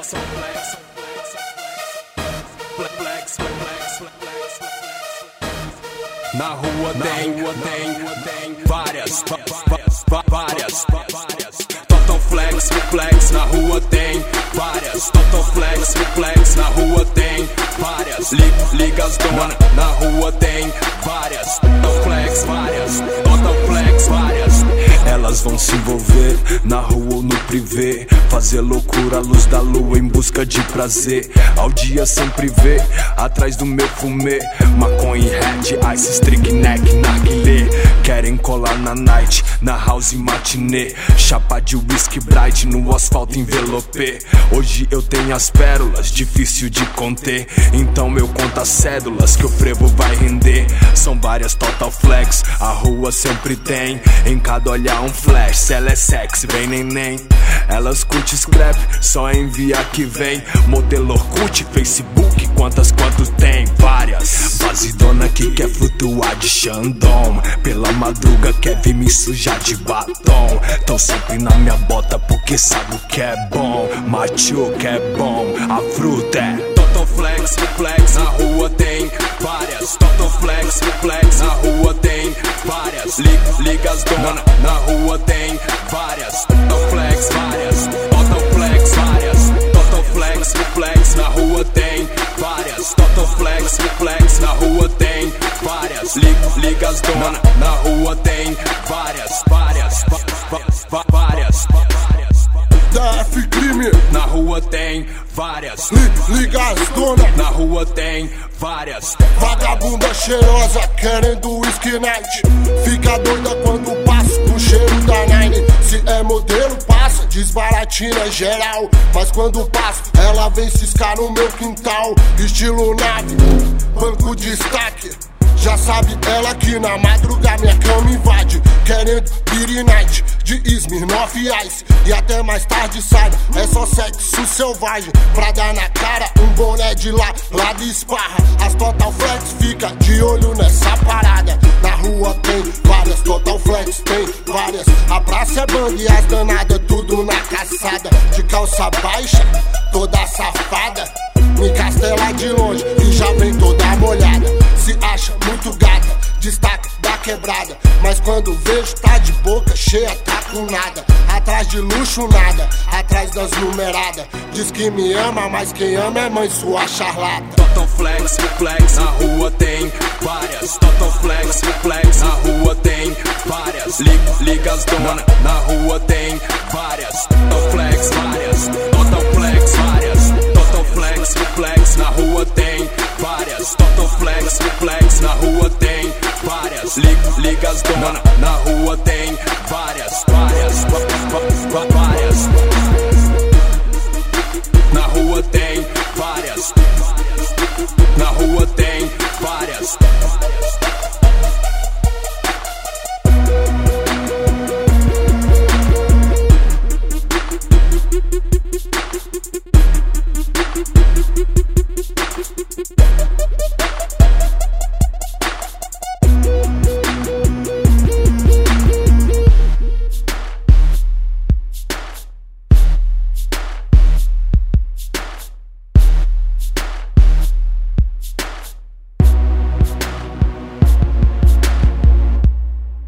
Na rua tem várias. Total flex, na rua tem várias. Total flex, na rua tem várias. Ligas dona, na rua tem várias. Total flex, várias. Elas vão se envolver na rua ou no privê, fazer loucura à luz da lua em busca de prazer. Ao dia sempre vê, atrás do meu fumê, maconha e red, ice, strikneck, narguilé. Querem colar na night, na house matinê, chapa de whisky bright no asfalto envelopê. Hoje eu tenho as pérolas, difícil de conter, então eu conto as cédulas que o frevo vai render. São várias total flex, a rua sempre tem, em cada olhar um flash. Se ela é sexy, vem neném. Elas curte scrap, só envia que vem. Modelo Orkut, Facebook, quantos tem? Várias. Basidona que quer flutuar de Xandão, pela madruga quer vir me sujar de batom. Tão sempre na minha bota porque sabe o que é bom. Macho que é bom, a fruta é Total flex, na rua tem várias. Total flex, na rua tem várias. Ligas dona, na rua tem várias. Total flex, várias. Total flex, na rua tem várias. Total flex, na rua tem várias. Ligas dona, na rua tem várias. DF crime, na rua tem várias. Ligas dona, na rua tem várias. vagabunda cheirosa querendo whisky night. Fica doida quando passa o cheiro da Nine. Se é modelo passa, desbaratina geral. Mas quando passa, ela vem ciscar no meu quintal. Estilo nave, banco de destaque. Já sabe ela que na madruga minha cama invade. Querendo Beer Night de Smirnoff Ice. E até mais tarde sai, é só sexo selvagem. Pra dar na cara, um boné de lá de esparra. As Total Flex fica de olho nessa parada. Na rua tem várias, Total Flex tem várias. A praça é bang e as danadas tudo na caçada. De calça baixa, toda safada, me castela de longe e já vem toda molhada. Se acha muito gata, destaque da quebrada. Mas quando vejo tá de boca cheia, tá com nada. Atrás de luxo nada, atrás das numeradas. Diz que me ama, mas quem ama é mãe sua charlata. Total flex, na rua tem várias. Total flex, na rua tem várias. Ligas dona, na rua tem várias. Total flex, Total flex, na rua tem várias. Total flex, na rua tem várias. Ligas dona, na rua tem várias.